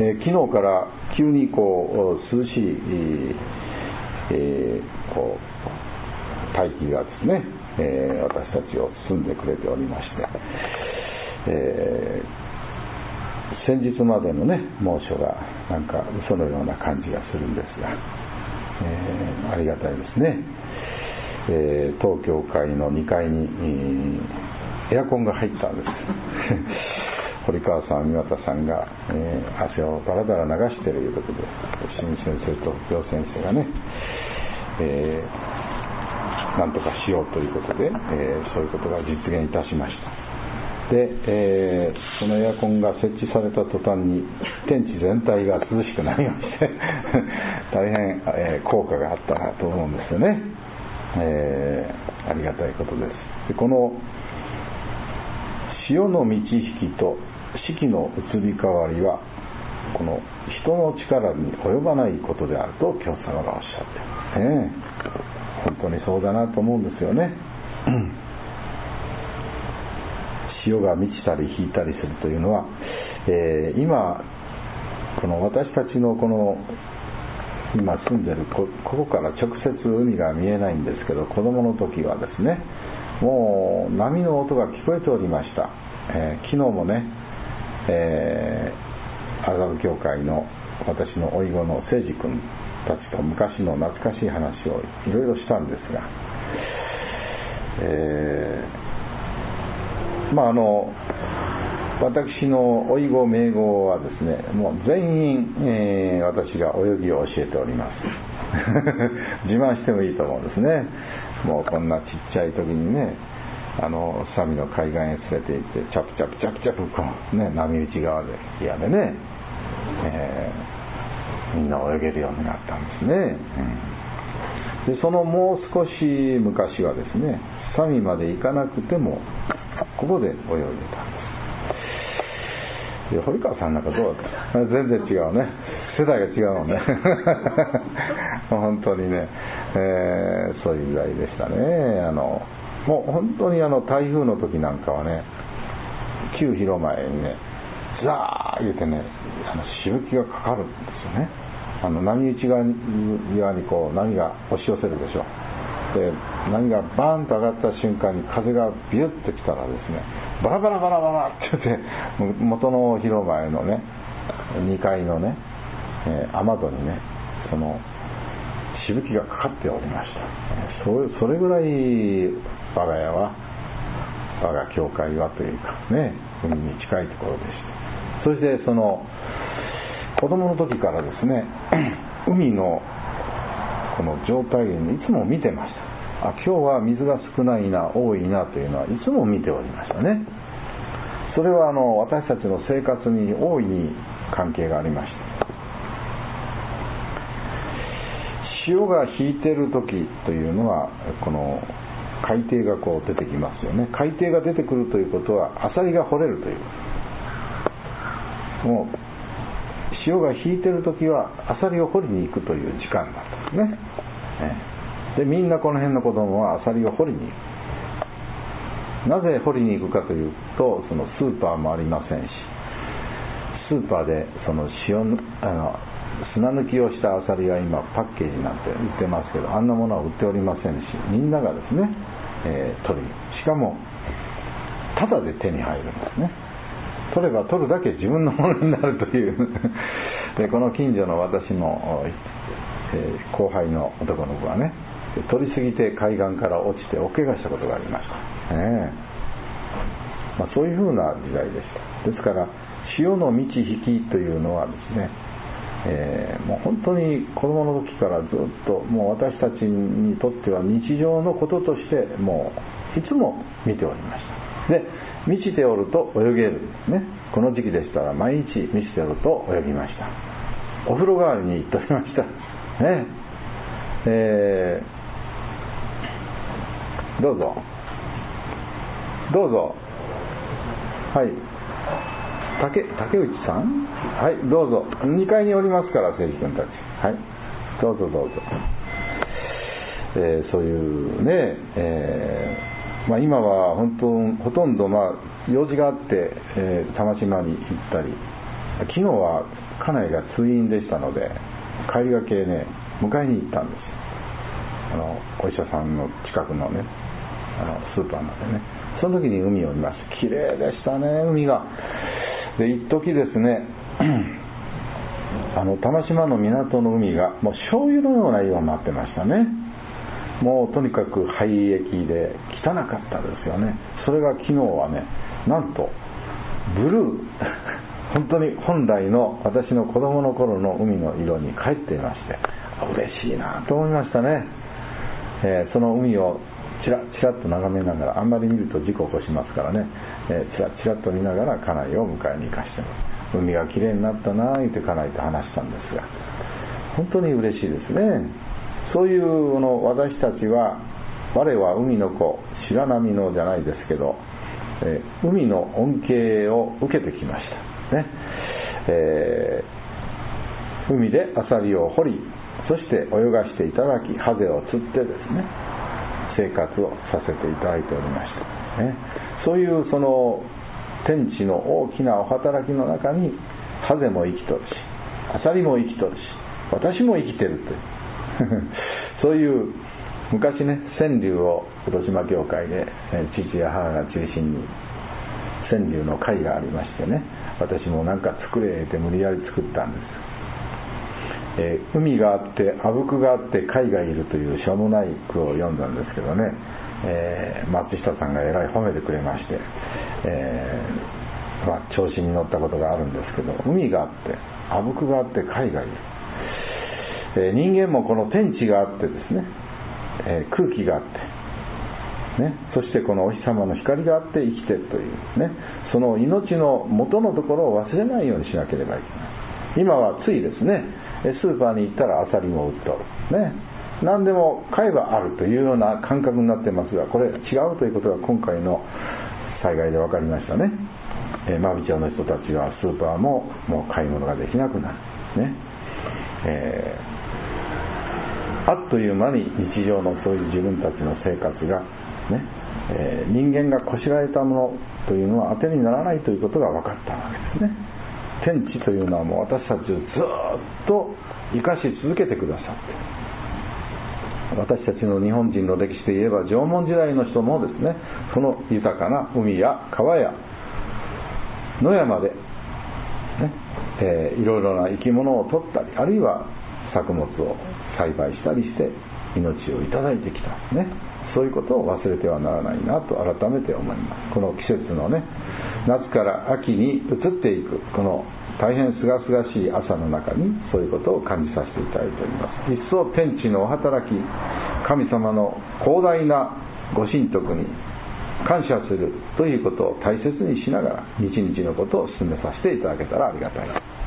昨日から急にこう涼しい、こう大気がですね、私たちを包んでくれておりまして、先日までのね猛暑がなんか嘘のような感じがするんですが、ありがたいですね。当教会の2階に、エアコンが入ったんです堀川さん、三股さんが、汗をだらだら流しているということで、新先生と教先生がね、なんとかしようということで、そういうことが実現いたしました。で、そのエアコンが設置された途端に天地全体が涼しくなりまして大変、効果があったなと思うんですよね。ありがたいことです。でこの潮の満ち引きと四季の移り変わりはこの人の力に及ばないことであると教祖様がおっしゃっていますね。本当にそうだなと思うんですよね。潮が満ちたり引いたりするというのは、今この私たちのこの今住んでるここから直接海が見えないんですけど、子供の時はですね、もう波の音が聞こえておりました。昨日もね、麻布教会の私の甥子の誠司君たちと昔の懐かしい話をいろいろしたんですが、私の甥子姪子はですね、もう全員、私が泳ぎを教えております自慢してもいいと思うんですね。もうこんなちっちゃい時にね、サミの海岸へ連れて行ってチャプチャプチャプチャプこう、ね、波打ち側で嫌でね、みんな泳げるようになったんですね。でそのもう少し昔はですね、サミまで行かなくてもここで泳いでたんです。で堀川さんなんかどうだった？全然違うね、世代が違うもんね本当にね、そういう時代でしたね。もう本当に台風の時なんかはね、旧広前にねザー言うてね、しぶきがかかるんですよね。波打ち側にこう波が押し寄せるでしょ。で波がバーンと上がった瞬間に風がビュッときたらですね、バラバラバラバラって言って元の広場へのね2階のね、雨戸にねそのしぶきがかかっておりました。それぐらい我が家は我が教会はというかね、海に近いところでした。そしてその子供の時からですね海のこの状態をいつも見てました。今日は水が少ないな多いなというのはいつも見ておりましたね。それは私たちの生活に大いに関係がありました。潮が引いている時というのはこの海底がこう出てきますよね。海底が出てくるということはアサリが掘れるという、もう潮が引いている時はアサリを掘りに行くという時間だったんですね。でみんなこの辺の子供はアサリを掘りに行く。なぜ掘りに行くかというと、そのスーパーもありませんし、スーパーでその砂抜きをしたアサリが今パッケージになって売ってますけど、あんなものは売っておりませんし、みんながですね、取り、しかもタダで手に入るんですね。取れば取るだけ自分のものになるというでこの近所の私の、後輩の男の子がね、取りすぎて海岸から落ちてお怪我したことがありました、そういうふうな時代でした。ですから潮の満ち引きというのはですね、もう本当に子供の時からずっともう私たちにとっては日常のこととしてもういつも見ておりました。で満ちておると泳げるんですね。この時期でしたら毎日満ちておると泳ぎました。お風呂代わりに行っておりましたね。どうぞはい、竹内さん、はい、どうぞ。2階におりますから、誠司君たち、はい、どうぞ、そういうね、今はほとんど用事があって、玉島に行ったり、 昨日は家内が通院でしたので、帰りがけね、迎えに行ったんですよ。お医者さんの近くのね、スーパーまでね。その時に海を見ました。綺麗でしたね、海が。で、一時ですね、玉島の港の海がもう醤油のような色になってましたね。もうとにかく廃液で汚かったですよね。それが昨日はね、なんとブルー本当に本来の私の子供の頃の海の色に帰っていまして、嬉しいなと思いましたね。その海をちらっと眺めながら、あんまり見ると事故を起こしますからね、ちらっと見ながら家内を迎えに行かしてます。海がきれいになったなぁ言って家内と話したんですが、本当に嬉しいですね。そういう私たちは、我は海の子白波のじゃないですけど、海の恩恵を受けてきましたね。海でアサリを掘り、そして泳がしていただき、ハゼを釣ってですね、生活をさせていただいておりました、ね。そういうその天地の大きなお働きの中に、ハゼも生きとるし、アサリも生きとるし、私も生きてるというそういう昔ね、川柳を糸島教会で父や母が中心に川柳の会がありましてね、私もなんか作れって無理やり作ったんです。海があってあぶくがあって貝がいるというしょうもない句を読んだんですけどね、松下さんがえらい褒めてくれまして、調子に乗ったことがあるんですけど、海があってあぶくがあって貝がいる、人間もこの天地があってですね、空気があって、ね、そしてこのお日様の光があって生きているというね、その命の元のところを忘れないようにしなければいけない。今はついですね、スーパーに行ったらアサリも売っとる、ね、何でも買えばあるというような感覚になってますが、これ違うということが今回の災害で分かりましたね。真備町の人たちはスーパーももう買い物ができなくなる、ね、あっという間に日常のそういう自分たちの生活が、ね、人間がこしらえたものというのは当てにならないということが分かったわけですね。天地というのはもう私たちをずっと生かし続けてくださって、私たちの日本人の歴史で言えば縄文時代の人もですね、その豊かな海や川や野山で、いろいろな生き物を取ったり、あるいは作物を栽培したりして命をいただいてきたんですね。そういうことを忘れてはならないなと改めて思います。この季節のね、夏から秋に移っていくこの大変すがすがしい朝の中にそういうことを感じさせていただいております。一層天地のお働き、神様の広大なご神徳に感謝するということを大切にしながら日々のことを進めさせていただけたらありがたい。